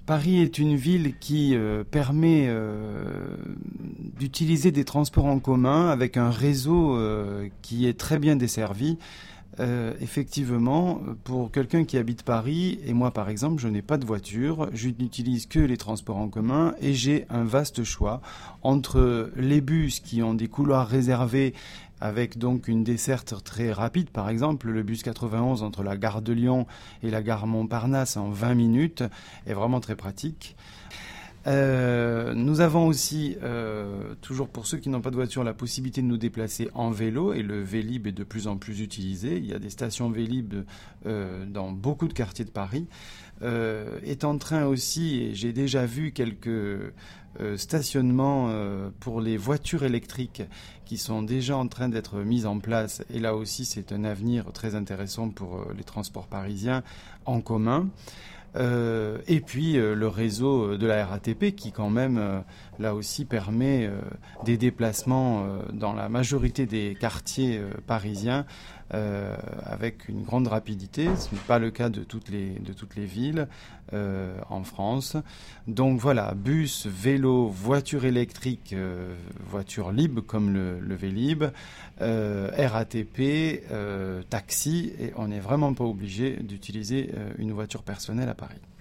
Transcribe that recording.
Paris est une ville qui permet d'utiliser des transports en commun avec un réseau qui est très bien desservi. Effectivement, pour quelqu'un qui habite Paris, et moi par exemple, je n'ai pas de voiture, je n'utilise que les transports en commun et j'ai un vaste choix entre les bus qui ont des couloirs réservés avec donc une desserte très rapide, par exemple le bus 91 entre la gare de Lyon et la gare Montparnasse en 20 minutes est vraiment très pratique. Nous avons aussi, toujours pour ceux qui n'ont pas de voiture, la possibilité de nous déplacer en vélo et le Vélib est de plus en plus utilisé. Il y a des stations Vélib dans beaucoup de quartiers de Paris. Est en train aussi, et j'ai déjà vu quelques stationnements pour les voitures électriques qui sont déjà en train d'être mises en place. Et là aussi, c'est un avenir très intéressant pour les transports parisiens en commun. Et puis le réseau de la RATP qui quand même là aussi permet des déplacements dans la majorité des quartiers parisiens avec une grande rapidité. Ce n'est pas le cas de toutes les villes en France. Donc voilà, bus, vélo, voiture électrique, voiture libre comme le Vélib, RATP, taxi, et on n'est vraiment pas obligé d'utiliser une voiture personnelle à Paris.